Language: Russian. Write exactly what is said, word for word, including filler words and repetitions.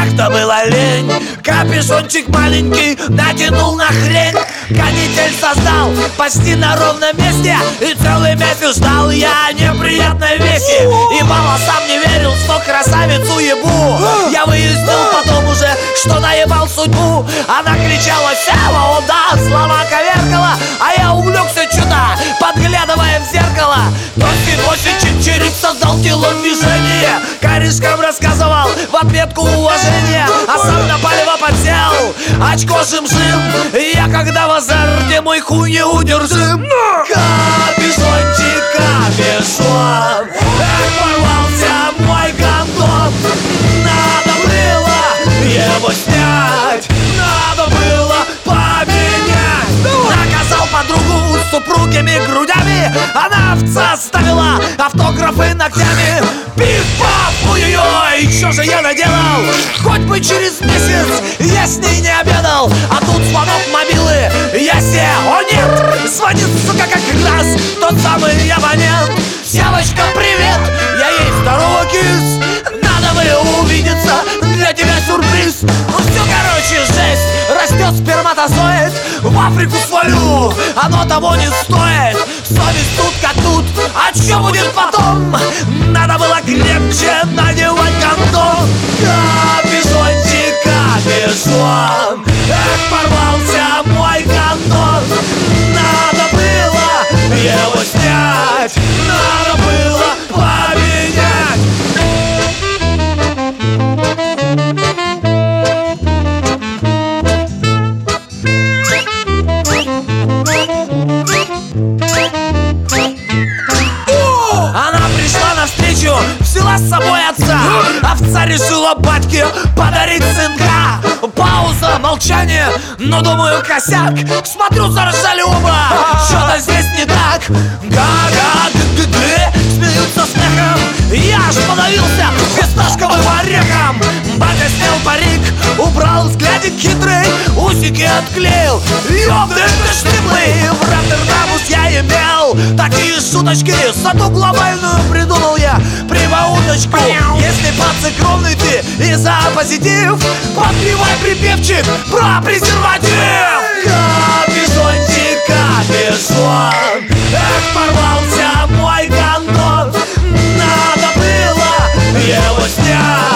как-то было лень, капюшончик маленький натянул на хрень. Канитель создал почти на ровном месте, и целый месяц ждал я неприятной вести. И мало сам не верил, что красавицу ебу. Я выяснил потом уже, что наебал судьбу. Она кричала: Сява, о да, слова коверкала. А я увлекся чудо, подглядывая в зеркало. Тонкий ночи чик-чирик создал телодвижение, корешкам рассказывал в ответку уважения, а сам на палево подсел, очко жим-жим. Я когда в азарте, мой хуй не удержим. Капюшончик, капюшон, эх, порвался мой гондон. Надо было его снять, надо было поменять. Наказал подругу с упругими грудями, она овца ставила автографы ногтями. Пиф-паф, ой-ой-ой, что же я наделал? Хоть бы через месяц я с ней не обедал. А тут звонок мобилы, я се, о нет, звонит, сука, как раз тот самый абонент. Сявочка, привет, я ей здорово кис. Надо бы увидеться, для тебя сюрприз. Ну все, короче, жесть, растет сперматозоид. В Африку свалю, оно того не стоит. Совесть тут как тут, а что будет потом? Надо было крепче надевать гондон. Капюшончик, капюшон, эх, порвался мой гондон. Надо было его снять, надо было поменять. Она пришла навстречу, взяла с собой отца. Овца решила батьке подарить сынка. Пауза, молчание, но думаю косяк. Смотрю, заржали оба, что-то здесь не так. Га-га, г-г-г, смеются смехом. Я аж подавился фисташковым орехом. Батя снял парик, убрал взглядик хитрый, усики отклеил. Ёбаный ты штыблый, в Роттердамус я имел такие шуточки, зато глобальную придумал я прибауточку. Если пацак ровный ты и за позитив, подпевай припевчик про презерватив. Капюшончик, капюшон, эх, порвался мой гондон. Надо было его снять.